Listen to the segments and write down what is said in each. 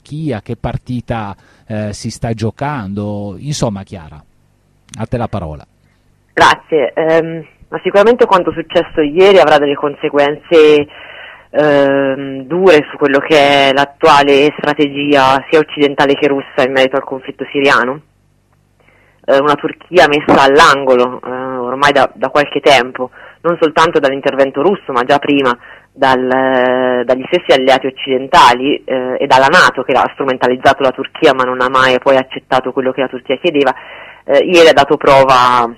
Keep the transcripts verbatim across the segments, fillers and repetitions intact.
Turchia? Che partita eh, si sta giocando? Insomma, Chiara, a te la parola. Grazie, ehm, ma sicuramente quanto successo ieri avrà delle conseguenze ehm, dure su quello che è l'attuale strategia sia occidentale che russa in merito al conflitto siriano. Eh, una Turchia messa all'angolo eh, ormai da, da qualche tempo, non soltanto dall'intervento russo, ma già prima dal, eh, dagli stessi alleati occidentali eh, e dalla NATO, che ha strumentalizzato la Turchia ma non ha mai poi accettato quello che la Turchia chiedeva. Eh, ieri ha dato prova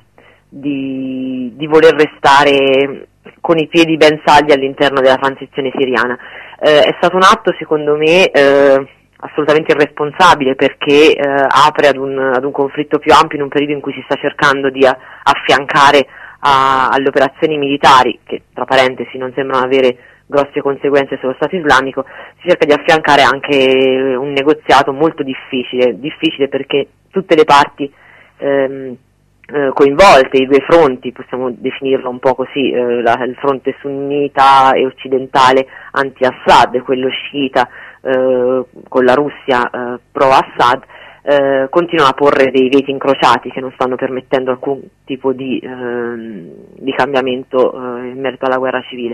di, di voler restare con i piedi ben saldi all'interno della transizione siriana. Eh, è stato un atto, secondo me, eh, assolutamente irresponsabile, perché eh, apre ad un, ad un conflitto più ampio in un periodo in cui si sta cercando di a, affiancare a, alle operazioni militari, che tra parentesi non sembrano avere grosse conseguenze sullo Stato islamico, si cerca di affiancare anche un negoziato molto difficile, difficile perché tutte le parti ehm, eh, coinvolte, i due fronti, possiamo definirlo un po' così, eh, la, il fronte sunnita e occidentale anti-Assad e quello sciita eh, con la Russia eh, pro-Assad, eh, continuano a porre dei veti incrociati che non stanno permettendo alcun tipo di, eh, di cambiamento eh, in merito alla guerra civile.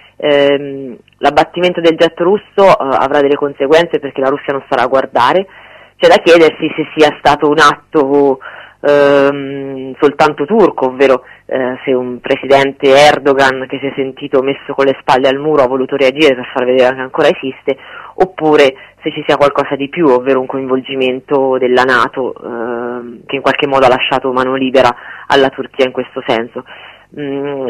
Eh, l'abbattimento del jet russo eh, avrà delle conseguenze perché la Russia non starà a guardare. C'è da chiedersi se sia stato un atto ehm, soltanto turco, ovvero eh, se un presidente Erdogan che si è sentito messo con le spalle al muro ha voluto reagire per far vedere che ancora esiste, oppure se ci sia qualcosa di più, ovvero un coinvolgimento della NATO ehm, che in qualche modo ha lasciato mano libera alla Turchia in questo senso. Mm,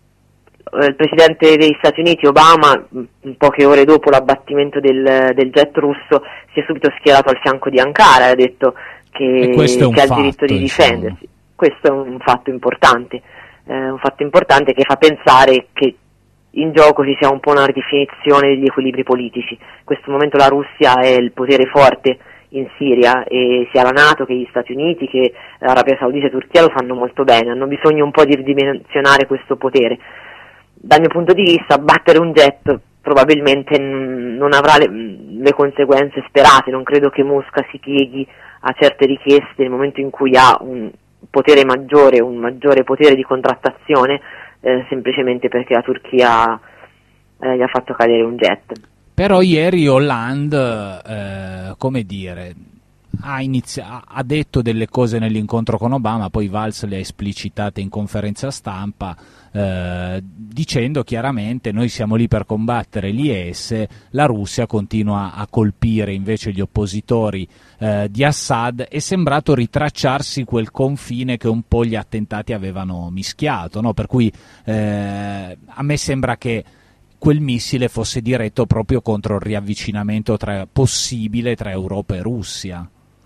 il presidente degli Stati Uniti, Obama, poche ore dopo l'abbattimento del, del jet russo, si è subito schierato al fianco di Ankara e ha detto che, che ha il diritto di difendersi. Questo è un fatto importante, eh, un fatto importante che fa pensare che in gioco ci sia un po' una ridefinizione degli equilibri politici. In questo momento la Russia è il potere forte in Siria e sia la NATO che gli Stati Uniti che l'Arabia Saudita e Turchia lo sanno molto bene, hanno bisogno un po' di ridimensionare questo potere. Dal mio punto di vista, battere un jet probabilmente n- non avrà le, le conseguenze sperate. Non credo che Mosca si pieghi a certe richieste nel momento in cui ha un potere maggiore, un maggiore potere di contrattazione, eh, semplicemente perché la Turchia eh, gli ha fatto cadere un jet. Però ieri Hollande, eh, come dire, ha, inizi- ha detto delle cose nell'incontro con Obama, poi Valls le ha esplicitate in conferenza stampa, eh, dicendo chiaramente: noi siamo lì per combattere l'I S, la Russia continua a colpire invece gli oppositori eh, di Assad. È sembrato ritracciarsi quel confine che un po' gli attentati avevano mischiato, no? Per cui eh, a me sembra che quel missile fosse diretto proprio contro il riavvicinamento tra, possibile tra Europa e Russia.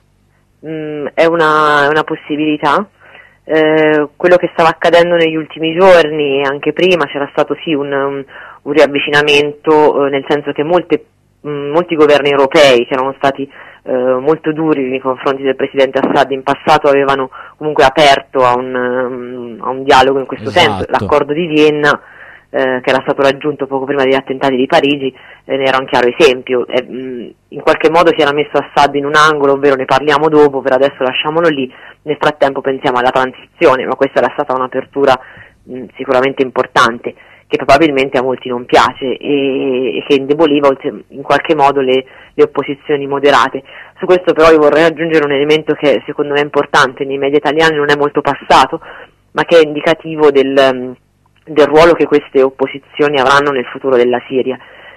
Mm, è una, è una possibilità. Eh, quello che stava accadendo negli ultimi giorni e anche prima, c'era stato sì un, un, un riavvicinamento, eh, nel senso che molte, mh, molti governi europei che erano stati eh, molto duri nei confronti del presidente Assad in passato avevano comunque aperto a un, um, a un dialogo in questo esatto. senso. L'accordo di Vienna, eh, che era stato raggiunto poco prima degli attentati di Parigi, eh, ne era un chiaro esempio. Eh, mh, in qualche modo si era messo Assad in un angolo, ovvero ne parliamo dopo, per adesso lasciamolo lì, nel frattempo pensiamo alla transizione, ma questa era stata un'apertura mh, sicuramente importante, che probabilmente a molti non piace e, e che indeboliva in qualche modo le, le opposizioni moderate. Su questo però io vorrei aggiungere un elemento che secondo me è importante, nei media italiani non è molto passato, ma che è indicativo del, del ruolo che queste opposizioni avranno nel futuro della Siria.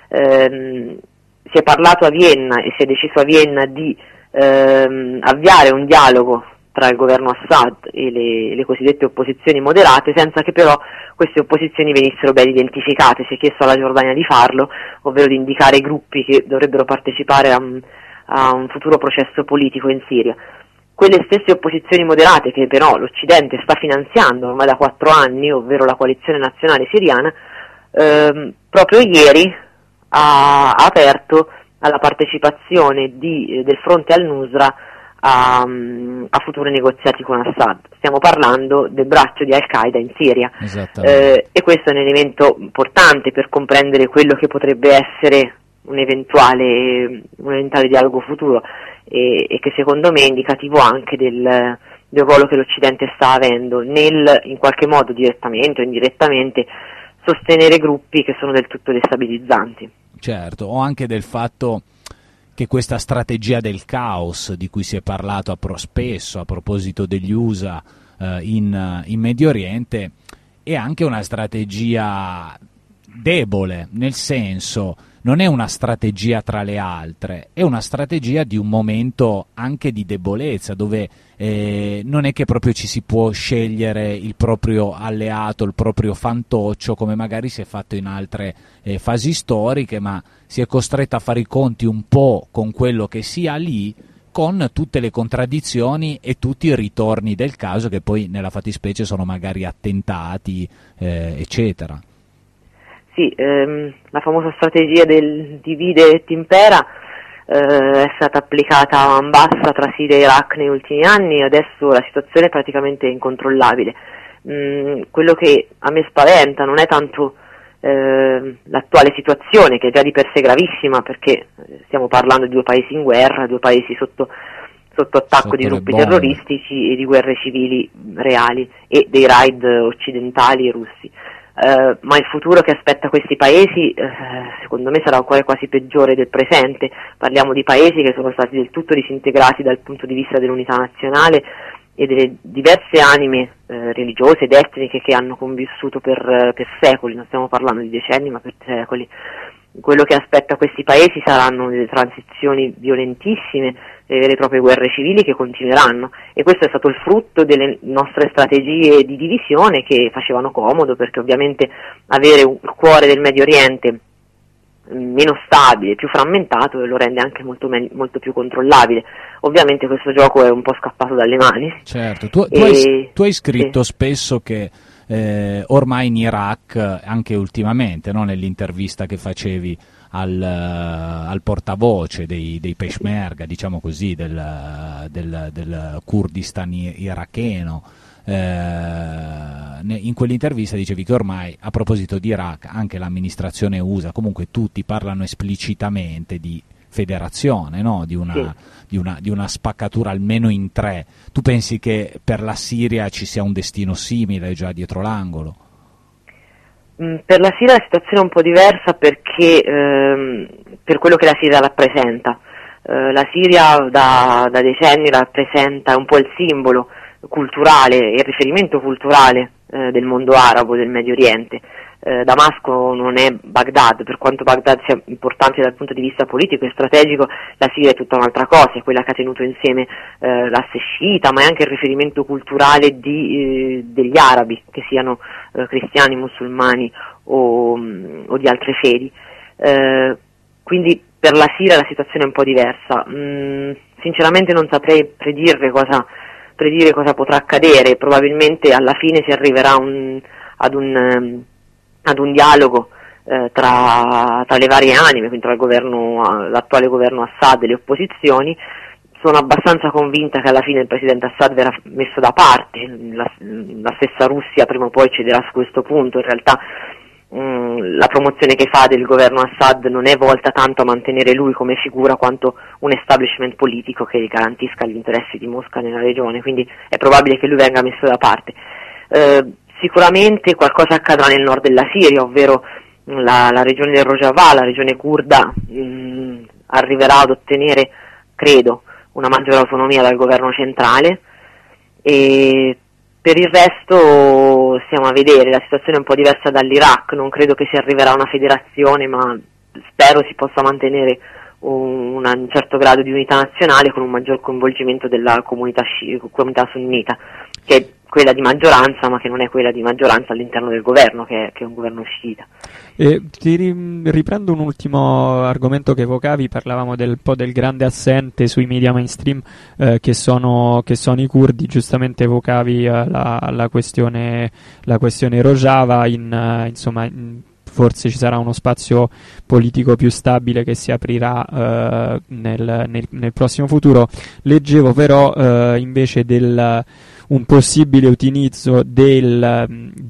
Ehm, si è parlato a Vienna e si è deciso a Vienna di ehm, avviare un dialogo tra il governo Assad e le, le cosiddette opposizioni moderate, senza che però queste opposizioni venissero ben identificate. Si è chiesto alla Giordania di farlo, ovvero di indicare i gruppi che dovrebbero partecipare a, a un futuro processo politico in Siria. Quelle stesse opposizioni moderate che però l'Occidente sta finanziando ormai da quattro anni, ovvero la coalizione nazionale siriana, ehm, proprio ieri ha, ha aperto alla partecipazione di, del fronte al-Nusra A, a futuri negoziati con Assad. Stiamo parlando del braccio di Al-Qaeda in Siria, eh, e questo è un elemento importante per comprendere quello che potrebbe essere un eventuale, un eventuale dialogo futuro e, e che secondo me è indicativo anche del, del ruolo che l'Occidente sta avendo nel, in qualche modo direttamente o indirettamente, sostenere gruppi che sono del tutto destabilizzanti. Certo, o anche del fatto che questa strategia del caos di cui si è parlato a pro spesso a proposito degli U S A eh, in, in Medio Oriente è anche una strategia debole, nel senso non è una strategia tra le altre, è una strategia di un momento anche di debolezza, dove eh, non è che proprio ci si può scegliere il proprio alleato, il proprio fantoccio, come magari si è fatto in altre eh, fasi storiche, ma si è costretto a fare i conti un po' con quello che si ha lì, con tutte le contraddizioni e tutti i ritorni del caso, che poi nella fattispecie sono magari attentati, eh, eccetera. Sì, ehm, la famosa strategia del divide et impera eh, è stata applicata a man bassa tra Siria e Iraq negli ultimi anni, e adesso la situazione è praticamente incontrollabile. Mm, quello che a me spaventa non è tanto eh, l'attuale situazione, che è già di per sé gravissima, perché stiamo parlando di due paesi in guerra, due paesi sotto, sotto attacco sotto di gruppi bombe. terroristici e di guerre civili reali e dei raid occidentali e russi. Uh, ma il futuro che aspetta questi paesi uh, secondo me sarà ancora quasi peggiore del presente. Parliamo di paesi che sono stati del tutto disintegrati dal punto di vista dell'unità nazionale e delle diverse anime uh, religiose ed etniche che hanno convissuto per, uh, per secoli, non stiamo parlando di decenni ma per secoli. Quello che aspetta questi paesi saranno delle transizioni violentissime, delle vere e proprie guerre civili che continueranno, e questo è stato il frutto delle nostre strategie di divisione, che facevano comodo, perché ovviamente avere un cuore del Medio Oriente meno stabile, più frammentato, lo rende anche molto, me- molto più controllabile. Ovviamente questo gioco è un po' scappato dalle mani. Certo, tu, tu, e... hai, tu hai scritto sì. spesso che Eh, ormai in Iraq, anche ultimamente, no, nell'intervista che facevi al, al portavoce dei, dei Peshmerga, diciamo così, del, del, del Kurdistan iracheno, eh, in quell'intervista dicevi che ormai, a proposito di Iraq, anche l'amministrazione U S A, comunque tutti parlano esplicitamente di federazione, no? di, una, Sì. di, una, di una spaccatura almeno in tre. Tu pensi che per la Siria ci sia un destino simile già dietro l'angolo? Mm, per la Siria la situazione è un po' diversa, perché ehm, per quello che la Siria rappresenta. Eh, la Siria da, da decenni rappresenta un po' il simbolo culturale e il riferimento culturale eh, del mondo arabo, del Medio Oriente. Eh, Damasco non è Baghdad, per quanto Baghdad sia importante dal punto di vista politico e strategico, la Siria è tutta un'altra cosa, è quella che ha tenuto insieme eh, l'asse sciita, ma è anche il riferimento culturale di, eh, degli arabi, che siano eh, cristiani, musulmani o, o di altre fedi. Eh, quindi per la Siria la situazione è un po' diversa. Mm, sinceramente non saprei predire cosa, predire cosa potrà accadere. Probabilmente alla fine si arriverà un, ad un... Um, ad un dialogo eh, tra, tra le varie anime, quindi tra il governo, l'attuale governo Assad e le opposizioni. Sono abbastanza convinta che alla fine il presidente Assad verrà messo da parte, la, la stessa Russia prima o poi cederà su questo punto. In realtà mh, la promozione che fa del governo Assad non è volta tanto a mantenere lui come figura, quanto un establishment politico che garantisca gli interessi di Mosca nella regione, quindi è probabile che lui venga messo da parte. Eh, Sicuramente qualcosa accadrà nel nord della Siria, ovvero la, la regione del Rojava, la regione curda, mh, arriverà ad ottenere, credo, una maggiore autonomia dal governo centrale, e per il resto stiamo a vedere. La situazione è un po' diversa dall'Iraq, non credo che si arriverà a una federazione, ma spero si possa mantenere un, un certo grado di unità nazionale con un maggior coinvolgimento della comunità, sci- comunità sunnita, che è quella di maggioranza, ma che non è quella di maggioranza all'interno del governo, che è, che è un governo sciita. E ti riprendo un ultimo argomento che evocavi, parlavamo del po' del grande assente sui media mainstream eh, che sono che sono i curdi. Giustamente evocavi eh, la, la questione la questione Rojava, in, uh, insomma in, forse ci sarà uno spazio politico più stabile che si aprirà uh, nel, nel, nel prossimo futuro. Leggevo però uh, invece del un possibile utilizzo del, dei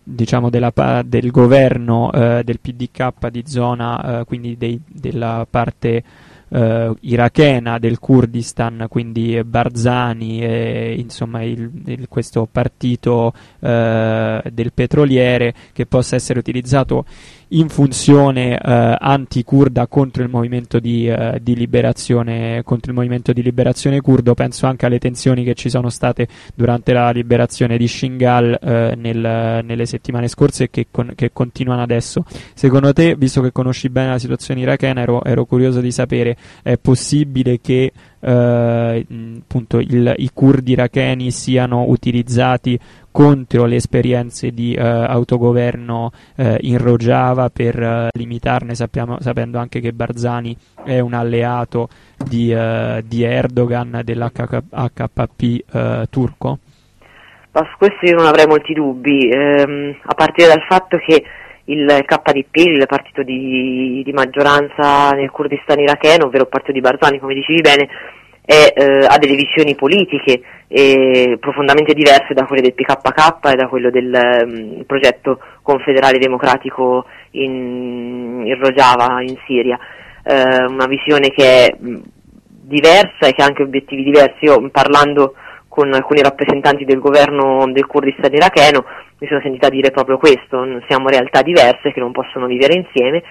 diciamo della, del governo eh, del P D K di zona, eh, quindi dei, della parte Uh, irachena del Kurdistan, quindi Barzani e insomma il, il, questo partito uh, del petroliere, che possa essere utilizzato in funzione uh, anti-kurda contro il movimento di, uh, di liberazione contro il movimento di liberazione curdo. Penso anche alle tensioni che ci sono state durante la liberazione di Shingal uh, nel, nelle settimane scorse e che, con, che continuano adesso. Secondo te, visto che conosci bene la situazione irachena, ero, ero curioso di sapere: è possibile che eh, appunto il, i curdi iracheni siano utilizzati contro le esperienze di eh, autogoverno eh, in Rojava per eh, limitarne, sappiamo, sapendo anche che Barzani è un alleato di, eh, di Erdogan, dell'H K P eh, turco? Ma su questo io non avrei molti dubbi, ehm, a partire dal fatto che il K D P, il partito di, di maggioranza nel Kurdistan iracheno, ovvero il partito di Barzani, come dicevi bene, è, eh, ha delle visioni politiche eh, profondamente diverse da quelle del P K K e da quello del um, progetto confederale democratico in, in Rojava, in Siria. Eh, una visione che è mh, diversa e che ha anche obiettivi diversi. Io, parlando con alcuni rappresentanti del governo del Kurdistan iracheno, mi sono sentita dire proprio questo: siamo realtà diverse che non possono vivere insieme,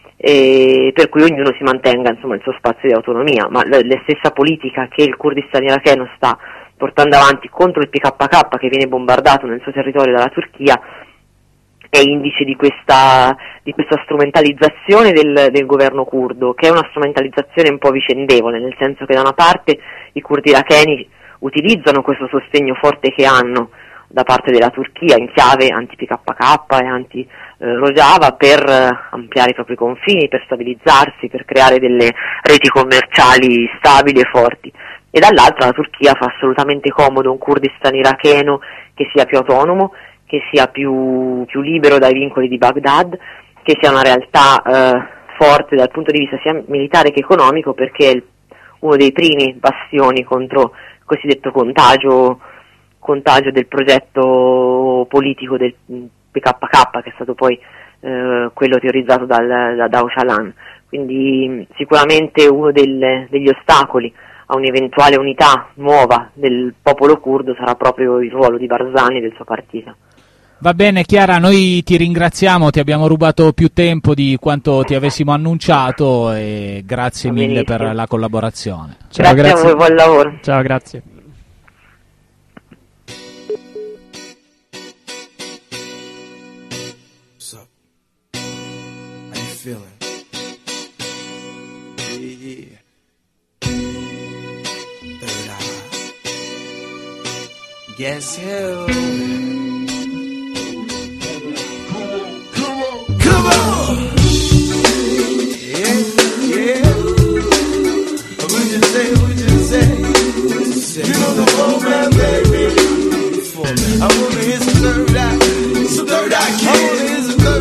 e per cui ognuno si mantenga insomma il suo spazio di autonomia, ma la, la stessa politica che il Kurdistan iracheno sta portando avanti contro il P K K, che viene bombardato nel suo territorio dalla Turchia, è indice di questa, di questa strumentalizzazione del, del governo curdo, che è una strumentalizzazione un po' vicendevole, nel senso che da una parte i curdi iracheni utilizzano questo sostegno forte che hanno da parte della Turchia in chiave anti-P K K e anti-Rojava per eh, ampliare i propri confini, per stabilizzarsi, per creare delle reti commerciali stabili e forti, e dall'altra la Turchia fa assolutamente comodo un Kurdistan iracheno che sia più autonomo, che sia più, più libero dai vincoli di Baghdad, che sia una realtà eh, forte dal punto di vista sia militare che economico, perché è il, uno dei primi bastioni contro il cosiddetto contagio contagio del progetto politico del P K K, che è stato poi eh, quello teorizzato dal, da Öcalan. Quindi sicuramente uno del, degli ostacoli a un'eventuale unità nuova del popolo curdo sarà proprio il ruolo di Barzani e del suo partito. Va bene Chiara, noi ti ringraziamo, ti abbiamo rubato più tempo di quanto ti avessimo annunciato e grazie mille per la collaborazione. Ciao, grazie, grazie a voi, buon lavoro. Ciao, grazie. Feeling. Yeah, yeah. Third eye. Guess who? Come on, come on. Yeah, yeah. What'd you say? What'd you say? You know the old man, baby. I wanna hear some